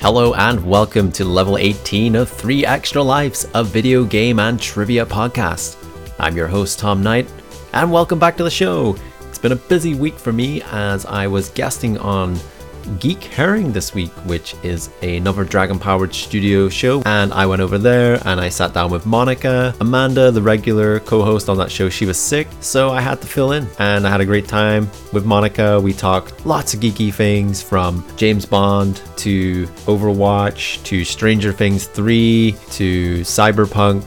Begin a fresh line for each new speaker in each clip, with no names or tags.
Hello and welcome to level 18 of 3 Extra Lives, a video game and trivia podcast. I'm your host Tom Knight, and welcome back to the show. It's been a busy week for me as I was guesting on Geek Herring this week, which is another Dragon Powered Studio show, and I went over there and I sat down with Monica. Amanda, the regular co-host on that show, she was sick, so I had to fill in, and I had a great time with Monica. We talked lots of geeky things, from James Bond to Overwatch to Stranger Things 3 to Cyberpunk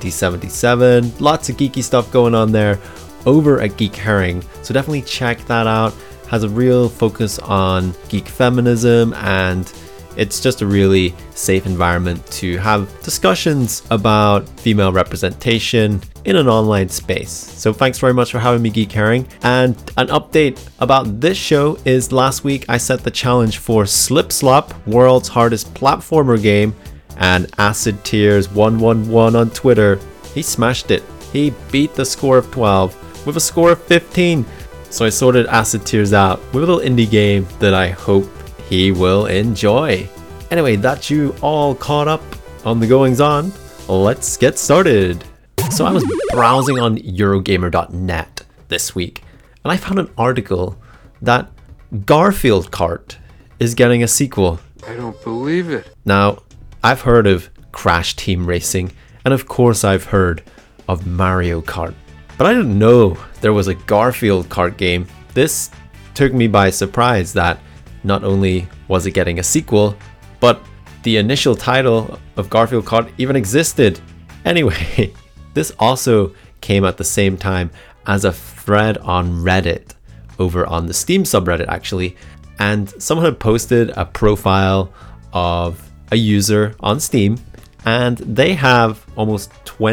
2077. Lots of geeky stuff going on there over at Geek Herring, so definitely check that out. Has a real focus on geek feminism, and it's just a really safe environment to have discussions about female representation in an online space. So thanks very much for having me, Geek Herring. And an update about this show is last week I set the challenge for Slip Slop, world's hardest platformer game, and Acid Tears 111 on Twitter. He smashed it. He beat the score of 12 with a score of 15. So I sorted Acid Tears out with a little indie game that I hope he will enjoy. Anyway, that's you all caught up on the goings on. Let's get started. So I was browsing on Eurogamer.net this week, and I found an article that Garfield Kart is getting a sequel.
I don't believe it.
Now, I've heard of Crash Team Racing, and of course I've heard of Mario Kart. But I didn't know there was a Garfield Kart game. This took me by surprise that not only was it getting a sequel, but the initial title of Garfield Kart even existed. Anyway, this also came at the same time as a thread on Reddit, over on the Steam subreddit actually, and someone had posted a profile of a user on Steam, and they have almost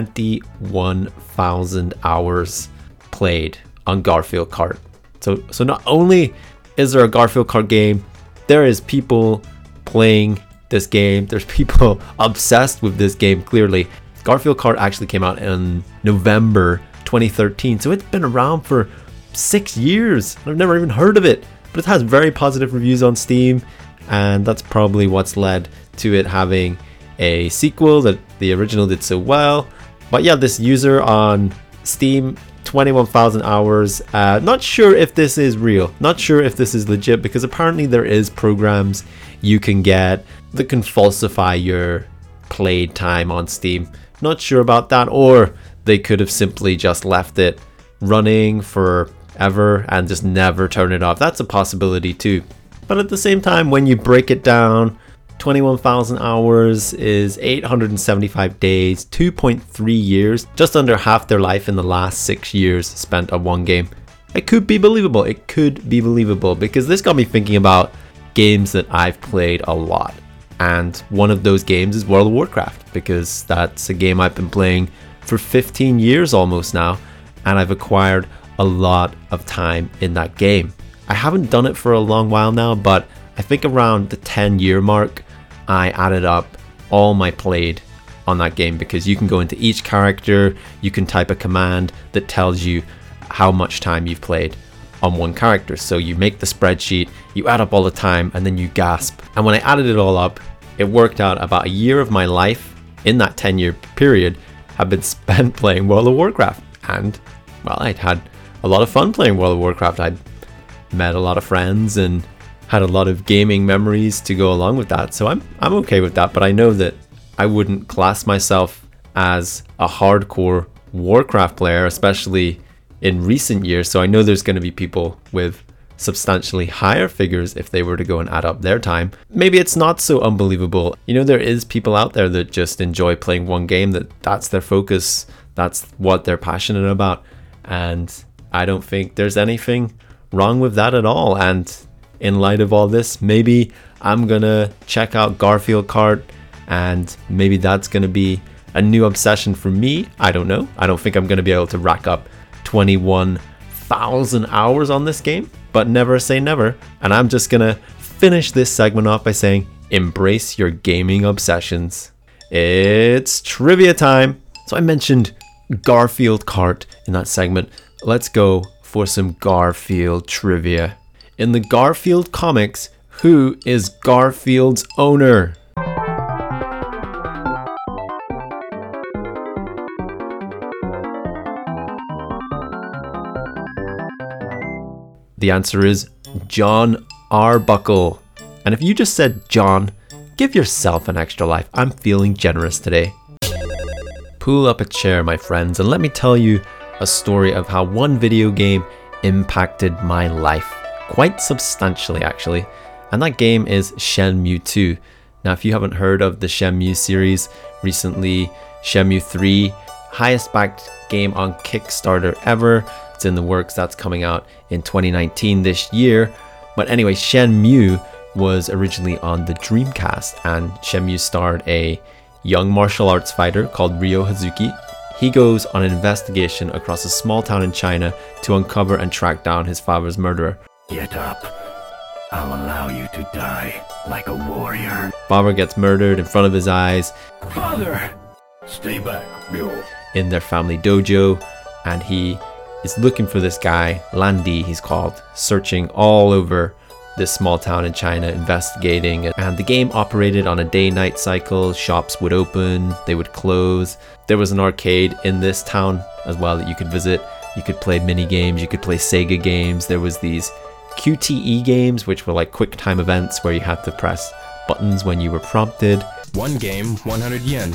21,000 hours played on Garfield Kart. So not only is there a Garfield Kart game, there is people playing this game. There's people obsessed with this game, clearly. Garfield Kart actually came out in November 2013, so it's been around for 6 years. I've never even heard of it, but it has very positive reviews on Steam, and that's probably what's led to it having a sequel that the original did so well. But yeah, this user on Steam, 21,000 hours. Not sure if this is real, not sure if this is legit, because apparently there is programs you can get that can falsify your played time on Steam. Not sure about that, or they could have simply just left it running forever and just never turn it off. That's a possibility too. But at the same time, when you break it down, 21,000 hours is 875 days, 2.3 years, just under half their life in the last 6 years spent on one game. It could be believable. It could be believable, because this got me thinking about games that I've played a lot. And one of those games is World of Warcraft, because that's a game I've been playing for 15 years almost now, and I've acquired a lot of time in that game. I haven't done it for a long while now, but I think around the 10-year mark, I added up all my played on that game, because you can go into each character, you can type a command that tells you how much time you've played on one character. So you make the spreadsheet, you add up all the time, and then you gasp. And when I added it all up, it worked out about a year of my life in that 10-year period have been spent playing World of Warcraft. And, well, I'd had a lot of fun playing World of Warcraft. I'd met a lot of friends and had a lot of gaming memories to go along with that, so I'm okay with that. But I know that I wouldn't class myself as a hardcore Warcraft player, especially in recent years, so I know there's going to be people with substantially higher figures if they were to go and add up their time. Maybe it's not so unbelievable. You know, there is people out there that just enjoy playing one game, that's their focus, that's what they're passionate about, and I don't think there's anything wrong with that at all. And in light of all this, maybe I'm gonna check out Garfield Kart, and maybe that's gonna be a new obsession for me. I don't know. I don't think I'm gonna be able to rack up 21,000 hours on this game, but never say never. And I'm just gonna finish this segment off by saying, embrace your gaming obsessions. It's trivia time. So I mentioned Garfield Kart in that segment. Let's go for some Garfield trivia. In the Garfield comics, Who is Garfield's owner? The answer is John Arbuckle. And if you just said John, give yourself an extra life. I'm feeling generous today. Pull up a chair, my friends, and let me tell you a story of how one video game impacted my life. Quite substantially, actually. And that game is Shenmue 2. Now, if you haven't heard of the Shenmue series, recently Shenmue 3, highest backed game on Kickstarter ever. It's in the works. That's coming out in 2019 this year. But anyway, Shenmue was originally on the Dreamcast, and Shenmue starred a young martial arts fighter called Ryo Hazuki. He goes on an investigation across a small town in China to uncover and track down his father's murderer.
Get up. I'll allow you to die like a warrior.
Father gets murdered in front of his eyes.
Father! Stay back, Ryo.
In their family dojo, and he is looking for this guy, Lan Di he's called, searching all over this small town in China, investigating. And the game operated on a day-night cycle. Shops would open, they would close. There was an arcade in this town as well that you could visit. You could play mini games, you could play Sega games. There was these QTE games, which were like quick time events where you had to press buttons when you were prompted.
One game, 100 yen.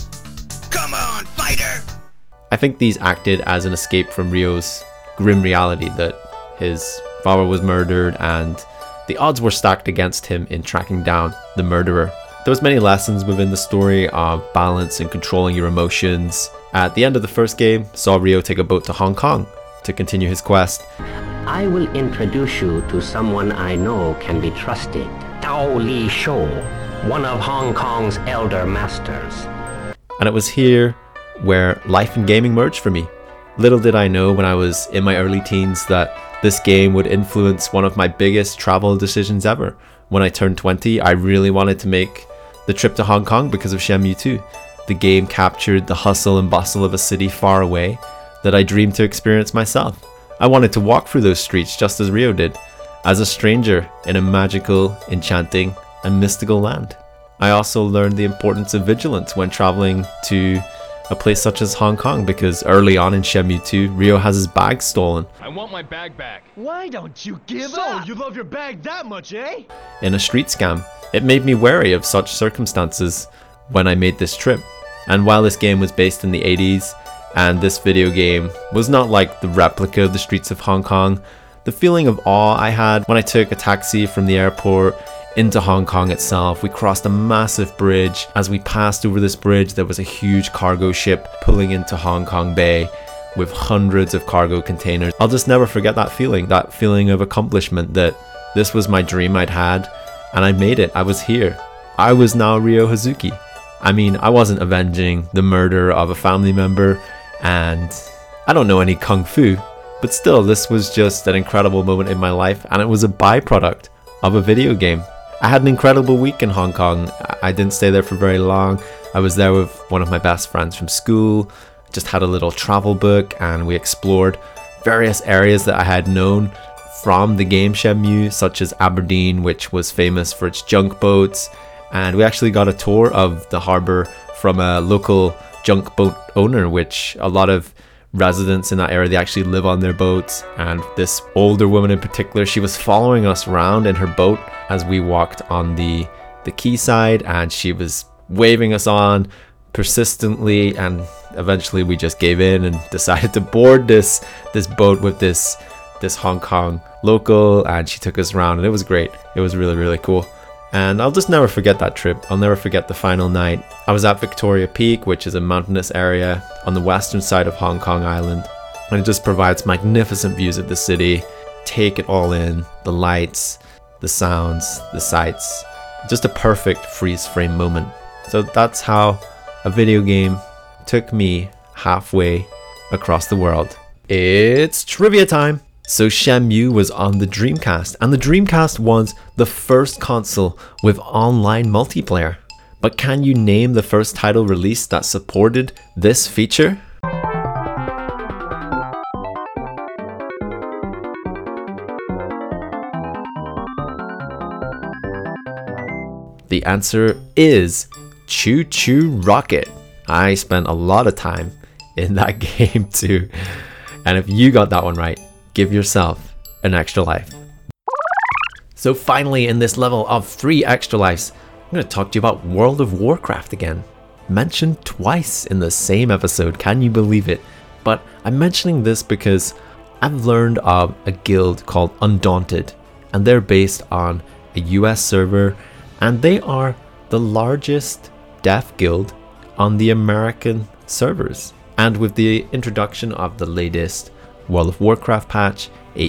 Come on, fighter!
I think these acted as an escape from Ryo's grim reality that his father was murdered and the odds were stacked against him in tracking down the murderer. There was many lessons within the story of balance and controlling your emotions. At the end of the first game, saw Ryo take a boat to Hong Kong to continue his quest.
I will introduce you to someone I know can be trusted. Tao Li Shou, one of Hong Kong's elder masters.
And it was here where life and gaming merged for me. Little did I know when I was in my early teens that this game would influence one of my biggest travel decisions ever. When I turned 20, I really wanted to make the trip to Hong Kong because of Shenmue 2. The game captured the hustle and bustle of a city far away that I dreamed to experience myself. I wanted to walk through those streets just as Ryo did, as a stranger in a magical, enchanting, and mystical land. I also learned the importance of vigilance when traveling to a place such as Hong Kong, because early on in Shenmue 2, Ryo has his bag stolen.
I want my bag back.
Why don't you give up? So, you love your bag that much, eh?
In a street scam. It made me wary of such circumstances when I made this trip. And while this game was based in the 80s, and this video game was not like the replica of the streets of Hong Kong, the feeling of awe I had when I took a taxi from the airport into Hong Kong itself. We crossed a massive bridge. As we passed over this bridge, there was a huge cargo ship pulling into Hong Kong Bay with hundreds of cargo containers. I'll just never forget that feeling of accomplishment, that this was my dream I'd had and I made it. I was here. I was now Ryo Hazuki. I mean, I wasn't avenging the murder of a family member, and I don't know any kung fu, but still, this was just an incredible moment in my life, and it was a byproduct of a video game. I had an incredible week in Hong Kong. I didn't stay there for very long. I was there with one of my best friends from school, just had a little travel book, and we explored various areas that I had known from the game Shenmue, such as Aberdeen, which was famous for its junk boats. And we actually got a tour of the harbour from a local junk boat owner, which a lot of residents in that area, they actually live on their boats. And this older woman in particular, she was following us around in her boat as we walked on the quayside, and she was waving us on persistently, and eventually we just gave in and decided to board this boat with this Hong Kong local, and she took us around, and it was great. It was really, really cool. And I'll just never forget that trip. I'll never forget the final night. I was at Victoria Peak, which is a mountainous area on the western side of Hong Kong Island. And it just provides magnificent views of the city. Take it all in. The lights, the sounds, the sights. Just a perfect freeze frame moment. So that's how a video game took me halfway across the world. It's trivia time! So Shenmue was on the Dreamcast, and the Dreamcast was the first console with online multiplayer. But can you name the first title released that supported this feature? The answer is Choo Choo Rocket. I spent a lot of time in that game too. And if you got that one right, give yourself an extra life. So finally, in this level of 3 extra lives, I'm going to talk to you about World of Warcraft again. Mentioned twice in the same episode, can you believe it? But I'm mentioning this because I've learned of a guild called Undaunted, and they're based on a US server, and they are the largest deaf guild on the American servers. And with the introduction of the latest World of Warcraft patch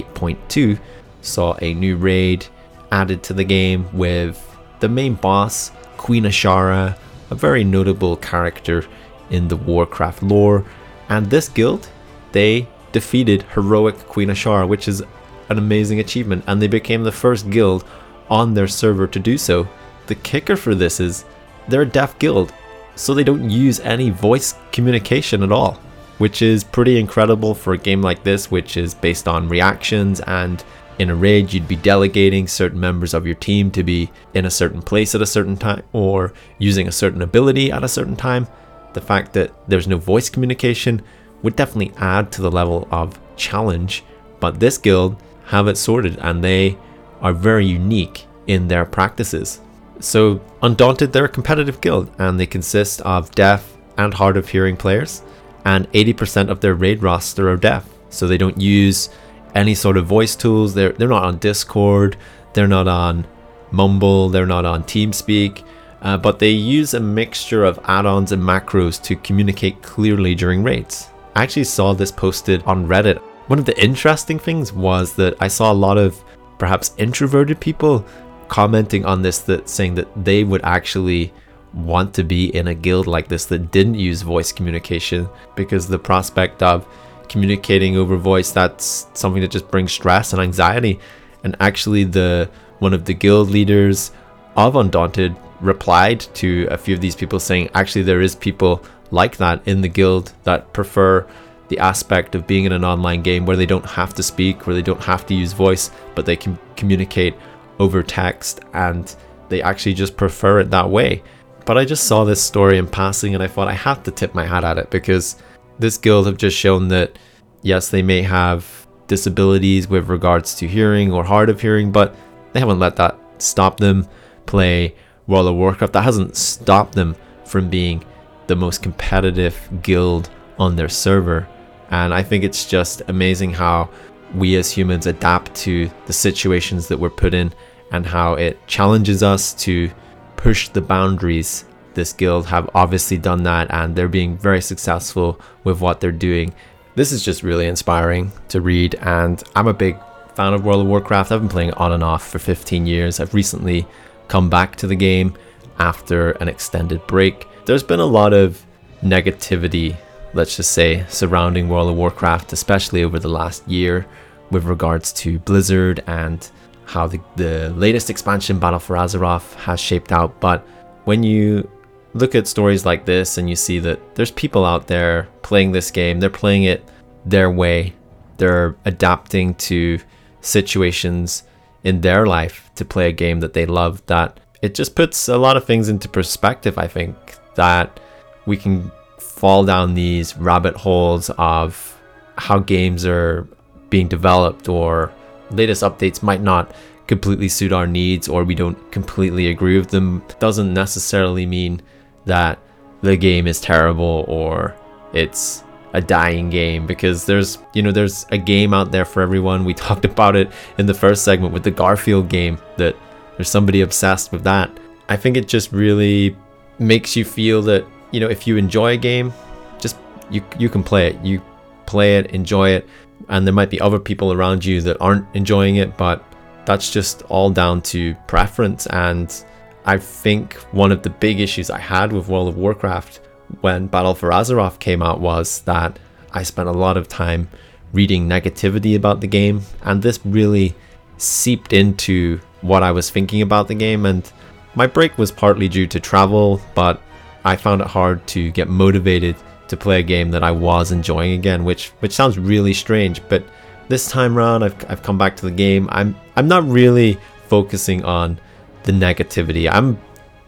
8.2, saw a new raid added to the game with the main boss, Queen Ashara, a very notable character in the Warcraft lore. And this guild, they defeated heroic Queen Ashara, which is an amazing achievement, and they became the first guild on their server to do so. The kicker for this is they're a deaf guild, so they don't use any voice communication at all, which is pretty incredible for a game like this, which is based on reactions, and in a raid you'd be delegating certain members of your team to be in a certain place at a certain time or using a certain ability at a certain time. The fact that there's no voice communication would definitely add to the level of challenge, but this guild have it sorted and they are very unique in their practices. So Undaunted, they're a competitive guild and they consist of deaf and hard of hearing players, and 80% of their raid roster are deaf, so they don't use any sort of voice tools. They're not on Discord, they're not on Mumble, they're not on TeamSpeak, but they use a mixture of add-ons and macros to communicate clearly during raids. I actually saw this posted on Reddit. One of the interesting things was that I saw a lot of perhaps introverted people commenting on this, that saying that they would actually want to be in a guild like this that didn't use voice communication, because the prospect of communicating over voice, that's something that just brings stress and anxiety. And actually one of the guild leaders of Undaunted replied to a few of these people saying actually there is people like that in the guild that prefer the aspect of being in an online game where they don't have to speak, where they don't have to use voice, but they can communicate over text, and they actually just prefer it that way. But I just saw this story in passing and I thought I had to tip my hat at it, because this guild have just shown that yes, they may have disabilities with regards to hearing or hard of hearing, but they haven't let that stop them play World of Warcraft. That hasn't stopped them from being the most competitive guild on their server. And I think it's just amazing how we as humans adapt to the situations that we're put in and how it challenges us to push the boundaries. This guild have obviously done that and they're being very successful with what they're doing. This is just really inspiring to read, and I'm a big fan of World of Warcraft. I've been playing it on and off for 15 years. I've recently come back to the game after an extended break. There's been a lot of negativity, let's just say, surrounding World of Warcraft, especially over the last year with regards to Blizzard and how the latest expansion, Battle for Azeroth, has shaped out. But when you look at stories like this and you see that there's people out there playing this game, they're playing it their way, they're adapting to situations in their life to play a game that they love, that it just puts a lot of things into perspective. I think that we can fall down these rabbit holes of how games are being developed, or latest updates might not completely suit our needs, or we don't completely agree with them. Doesn't necessarily mean that the game is terrible or it's a dying game, because there's a game out there for everyone. We talked about it in the first segment with the Garfield game, that there's somebody obsessed with that. I think it just really makes you feel that, if you enjoy a game, just you can play it. You play it, enjoy it, and there might be other people around you that aren't enjoying it, but that's just all down to preference. And I think one of the big issues I had with World of Warcraft when Battle for Azeroth came out was that I spent a lot of time reading negativity about the game, and this really seeped into what I was thinking about the game. And my break was partly due to travel, but I found it hard to get motivated to play a game that I was enjoying again, which sounds really strange. But this time around, I've come back to the game. I'm not really focusing on the negativity. I'm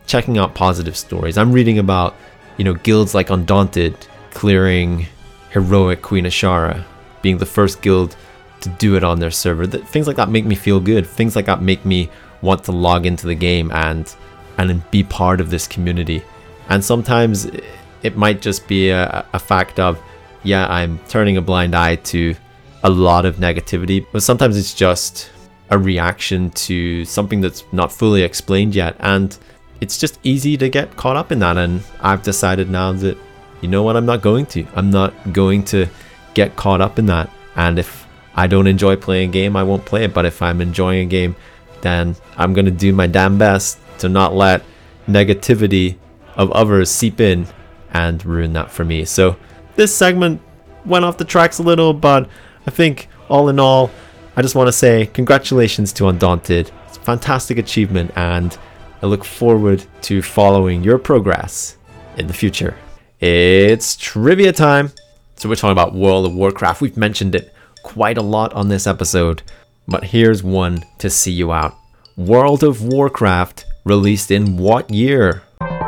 checking out positive stories. I'm reading about, guilds like Undaunted clearing heroic Queen Ashara, being the first guild to do it on their server. Things like that make me feel good. Things like that make me want to log into the game and be part of this community. And sometimes it might just be a fact of, I'm turning a blind eye to a lot of negativity, but sometimes it's just a reaction to something that's not fully explained yet, and it's just easy to get caught up in that. And I've decided now that, I'm not going to get caught up in that. And if I don't enjoy playing a game, I won't play it. But if I'm enjoying a game, then I'm going to do my damn best to not let negativity of others seep in and ruin that for me. So this segment went off the tracks a little, but I think all in all, I just want to say congratulations to Undaunted. It's a fantastic achievement, and I look forward to following your progress in the future. It's trivia time. So we're talking about World of Warcraft. We've mentioned it quite a lot on this episode, but here's one to see you out. World of Warcraft released in what year?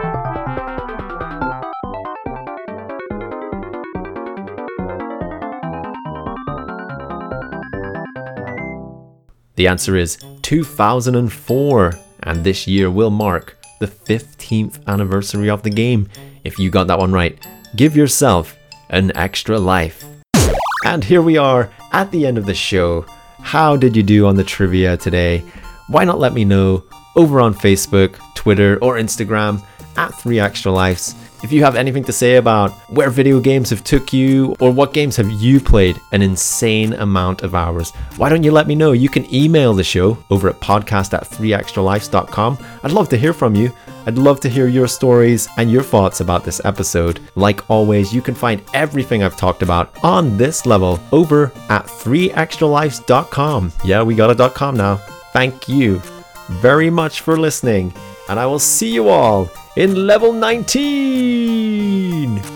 The answer is 2004, and this year will mark the 15th anniversary of the game. If you got that one right, give yourself an extra life. And here we are at the end of the show. How did you do on the trivia today? Why not let me know over on Facebook, Twitter, or Instagram at 3extralives. If you have anything to say about where video games have took you, or what games have you played an insane amount of hours, why don't you let me know? You can email the show over at podcast@3extralives.com. I'd love to hear from you. I'd love to hear your stories and your thoughts about this episode. Like always, you can find everything I've talked about on this level over at 3extralives.com. Yeah, we got a .com now. Thank you very much for listening, and I will see you all in level 19!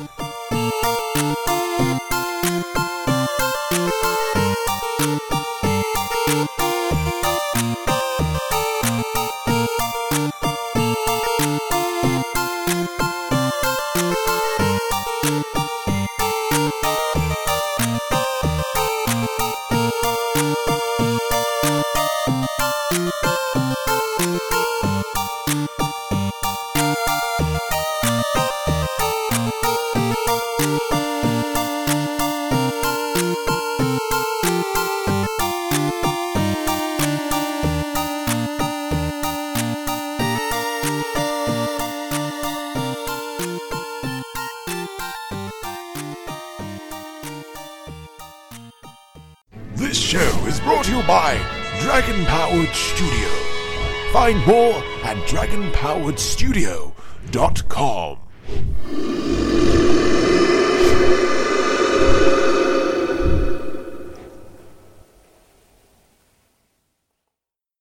This show is brought to you by Dragon Powered Studio. Find more at dragonpoweredstudio.com.